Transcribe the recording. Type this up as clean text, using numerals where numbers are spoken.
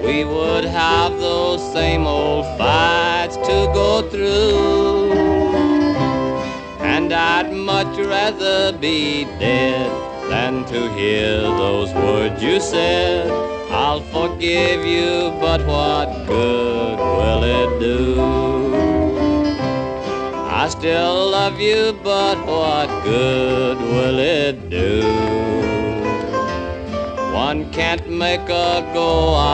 we would have those same old fights to go through. And I'd much rather be dead than to hear those words you said. I'll forgive you, but what good will it do? I still love you, but what good will it do? One can't make a go